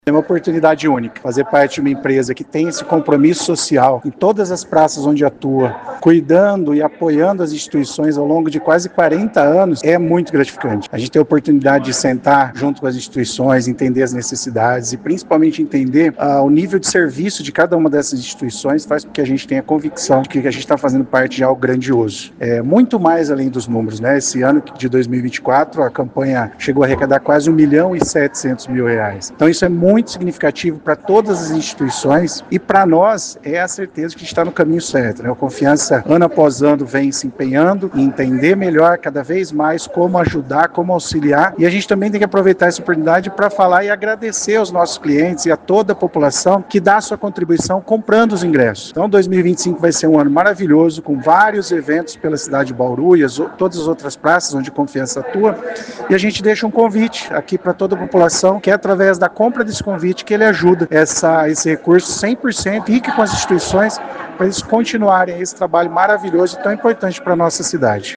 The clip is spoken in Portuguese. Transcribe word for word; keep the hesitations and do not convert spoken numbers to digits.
É uma oportunidade única, fazer parte de uma empresa que tem esse compromisso social em todas as praças onde atua, cuidando e apoiando as instituições ao longo de quase quarenta anos, é muito gratificante. A gente tem a oportunidade de sentar junto com as instituições, entender as necessidades e principalmente entender uh, o nível de serviço de cada uma dessas instituições, faz com que a gente tenha convicção de que a gente está fazendo parte de algo grandioso. É muito mais além dos números, né? Esse ano de dois mil e vinte e quatro, a campanha chegou a arrecadar quase um milhão e setecentos mil reais. Então isso é muito muito significativo para todas as instituições e para nós é a certeza que a gente está no caminho certo, né? A Confiança, ano após ano, vem se empenhando em entender melhor cada vez mais como ajudar, como auxiliar, e a gente também tem que aproveitar essa oportunidade para falar e agradecer aos nossos clientes e a toda a população que dá a sua contribuição comprando os ingressos. Então dois mil e vinte e cinco vai ser um ano maravilhoso, com vários eventos pela cidade de Bauru e as, todas as outras praças onde a Confiança atua, e a gente deixa um convite aqui para toda a população que é através da compra desse convite que ele ajuda essa, esse recurso cem por cento, fique com as instituições para eles continuarem esse trabalho maravilhoso e tão importante para a nossa cidade.